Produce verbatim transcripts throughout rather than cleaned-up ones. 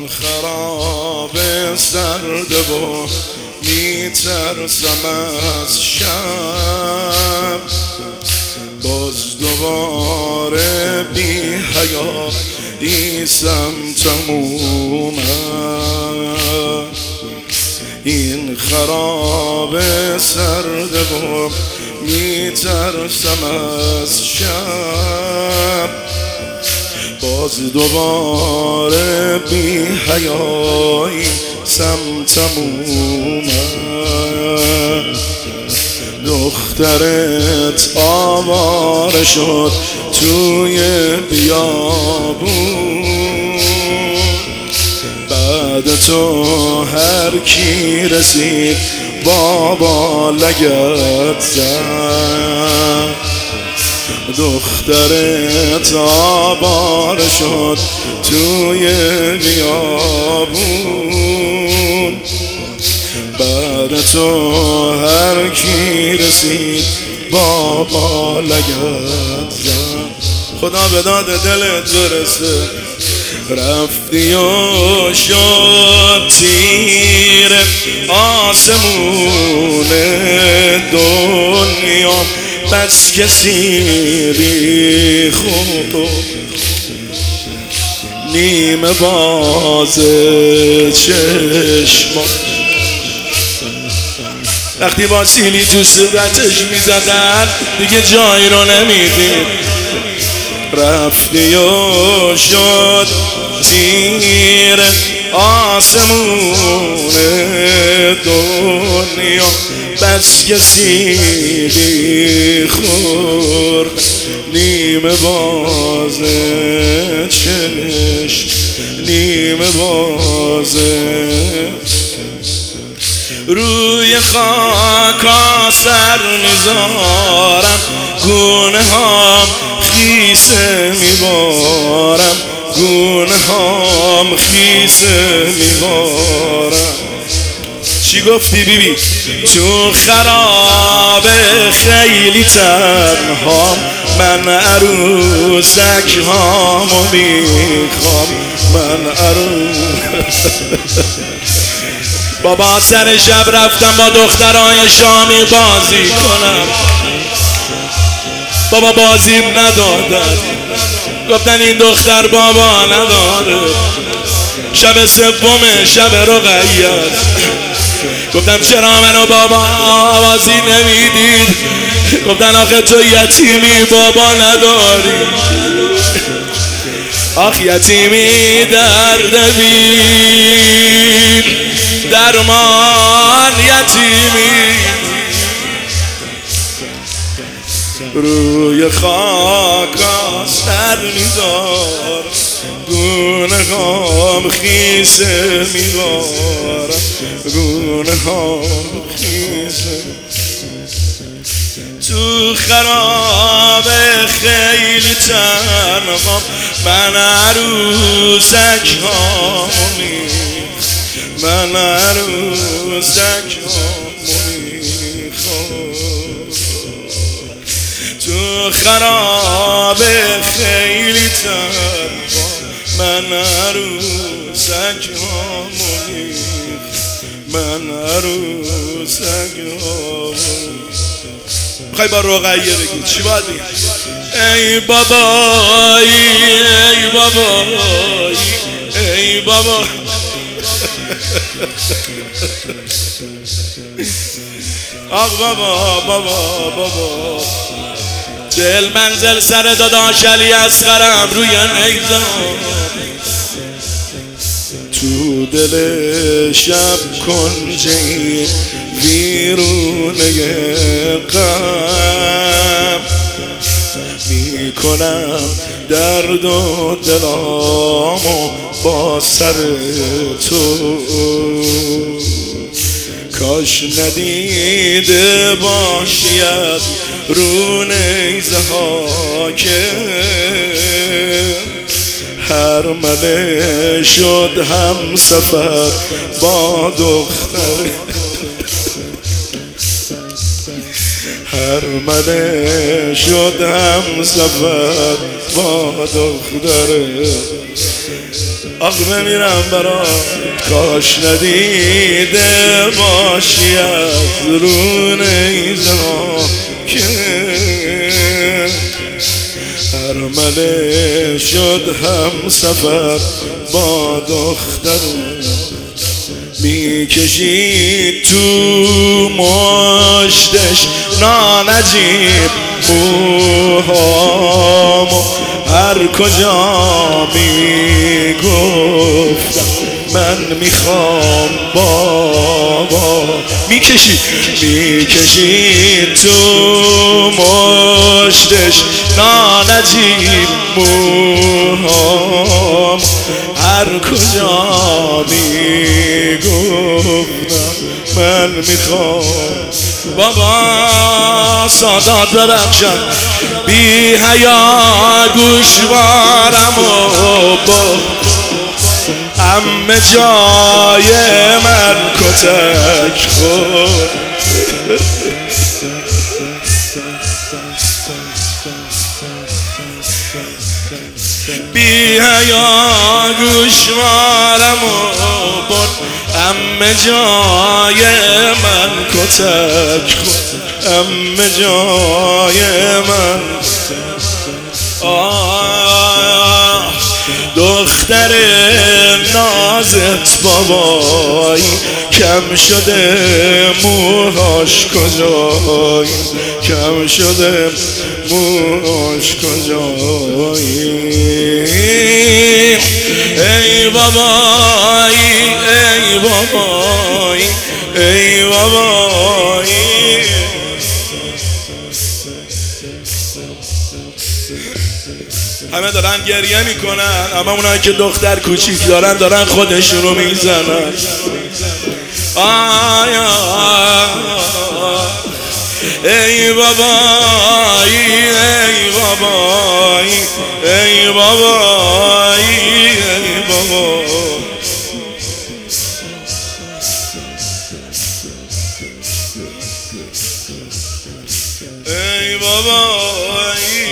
خراب سرده و میترسم از شب، باز دوباره بی حیا ایسم تمومه. این خراب سرده و میترسم از شب، باز دوباره بی حیایی سم تمومه. دخترت آواره شد توی بیابون، بعد تو هر کی رسید بابا لگت زد. دخترت آواره شد توی بیابون، بعد تو هر کی رسید بابا لگت زد. خدا به داد دلت برسه، رفتی و شد تیر آسمون دنیا، بس کسی ریخ و نیمه باز چشما. وقتی با سیلی تو صورتش میزدن دیگه جایی رو نمیدید. رفتی و شد تیر آسمون دنیا، بس کسی خورد نیمه باز چشم، نیمه باز. روی خاک سر میذارم، گونه هام خیسه میبارم، گونه هام خیسه میبارم. چی گفتی بیبی؟ تو خراب خیلی تنهام، من عروسک هامو میخوام، من عروس. بابا سر شب رفتم با دخترای شامی بازی کنم، بابا بازیم ندادن، گفتن این دختر بابا نداره. شب سوم شب رقیت گفتم چرا منو بابا بازی نمیدید؟ گفتن آخه تو یتیمی بابا نداری. آخ یتیمی درد بین درمان یتیمی. روی خاک سر میذارم، گونه هام خیسه میبارم، گونه هام خیسه. تو خراب خیلی تنهام، من عروسک هامو میخوام، من عروسک هامو میخوام. تو خراب خیلی تنهام، من عروسک هامو میخوام، من عروسک هامو. میخوای با رقیه بگید چی باید بگید؟ ای بابایی ای بابایی ای بابا. آخ بابا بابا بابا، دل منزل سر داداش علی اصغرم روی نیزم. تو دل شب کنجی ویرونه غم، میکنم درد و دلامو با سر تو. کاش ندیده باشید رو نیزه ها که هر مله شد هم سفر با دختر. ارمله شد هم سفر با دختره. آخ بمیرم برات کاش ندیده باشی از رو نیزه که ارمله شد هم سفر با دختره. میکشید تو مشتش نانجیب موهامو هر کجا میگفتم من میخوام بابا. میکشید میکشید تو مشتش نانجیب موهام هر کجا میگفتم من میخوام بابا. سادات ببخشن بی حیا گوشوارم و با همه جای من کتک خورد. بی حیا گوشوارم و برد همه جای من کتک خورد. همه جای من آه دختر نازت بابایی کم شده موهاش کجایی کم شده موهاش کجایی. ای بابایی ای بابایی ای بابایی. همه دارن گریه میکنن اما اونایی که دختر کوچیک دارن دارن خودشون رو میزنن. آیا ای بابایی ای بابایی ای بابایی ای بابا. ای بابایی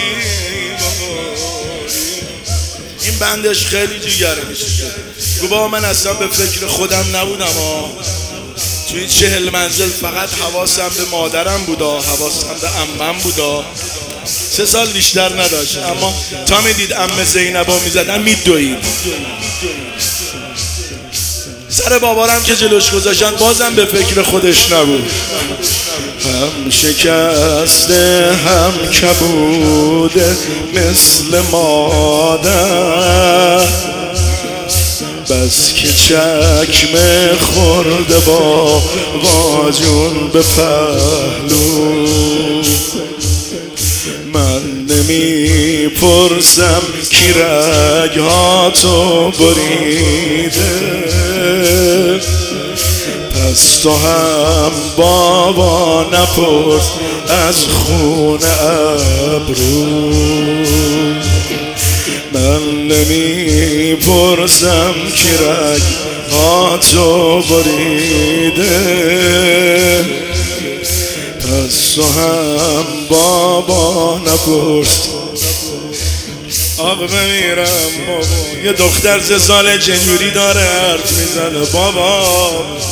این بندش خیلی جیگره میشه. گو بابا من اصلا به فکر خودم نبودم ها. توی چهل منزل فقط حواسم به مادرم بودا حواسم به عمم بودا. سه سال بیشتر نداشت اما تا میدید عمه زینبا میزدن میدوید. سر بابارم که جلوش گذاشتن بازم به فکر خودش نبود. هم شکسته هم کبوده مثل مادر بس که چکمه خورده با واجون به پهلو. من نمی پرسم کی رگ‌هاتو بریده پس تو هم بابا نپرس از خون ابرو. من نمی پرسم کی رگ‌هاتو بریده پس تو هم بابا نپرس. آب بمیرم بابا. یه دختر سه ساله چجوری داره حرف میزنه بابا.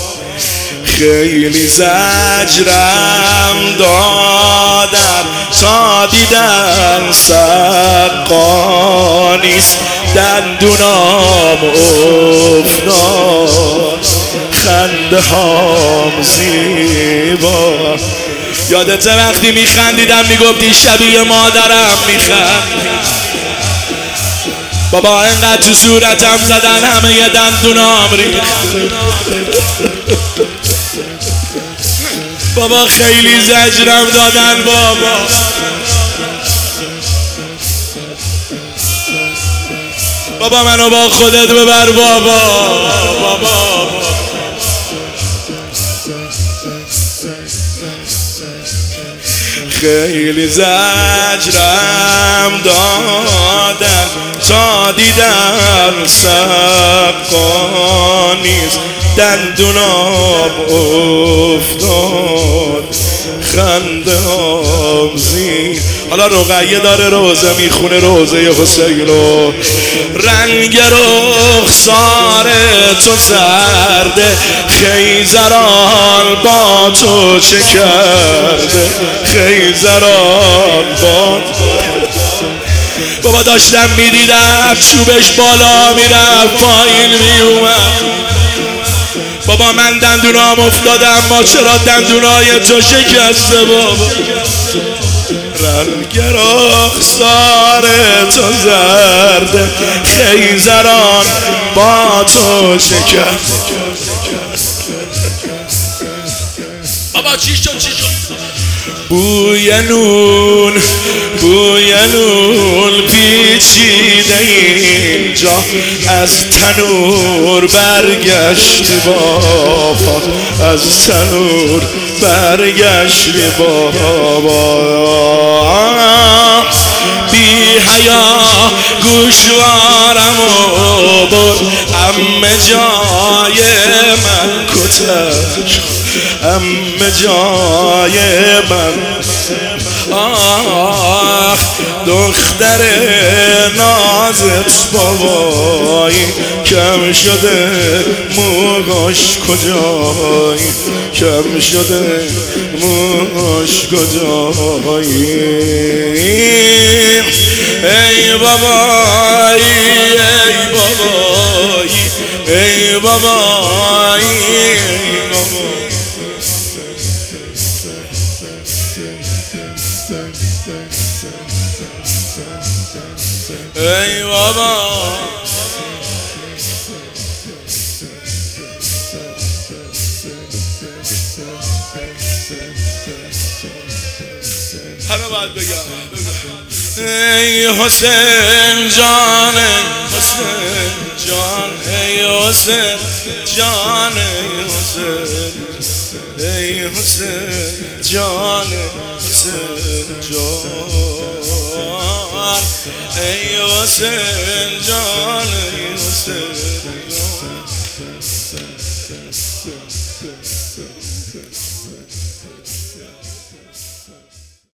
خیلی زجرم دادم تا دیدن سقا نیست دندونام افتاد خنده هام زیبا. یادت وقتی میخندیدم میگفتی شبیه مادرم میخند. بابا اینقدر تو صورتم زدن همه ی دندونام ریخت. بابا خیلی زجرم دادن بابا. بابا منو با خودت ببر بابا. بابا خیلی زجرم دادن تا دیدم سقا نیست دندونام افتاد خنده هام زین. حالا رقیه داره روزه میخونه روزه حسین رو. رنگ رخسار تو زرده خیزران با تو چه کرده خیزران با بابا داشتم میدیدم چوبش بالا میرفت پایین میومد. بابا من دندونام افتادم ما چرا دندونای تو شکسته بابا. رنگ رخسار تو زرده خیزران با تو شکست. بابا چی شد چی شد؟ بوی نون بوی نون پیچیده اینجا از تنور برگشت بابا از تنور برگشت بابا. بی حیا گوشوارم و بر امه جای من کتک امه جای من. آخ دختر نازت بابایی کم شده موهاش کجایی کم شده موهاش کجایی. ای بابایی ای بابایی ای بابایی ای بابایی. ای بابا همه باید بگم. ای حسین جان حسین جان ای حسین جان ای حسین ای حسین جان حسین جان ای حسین جان ای حسین جان.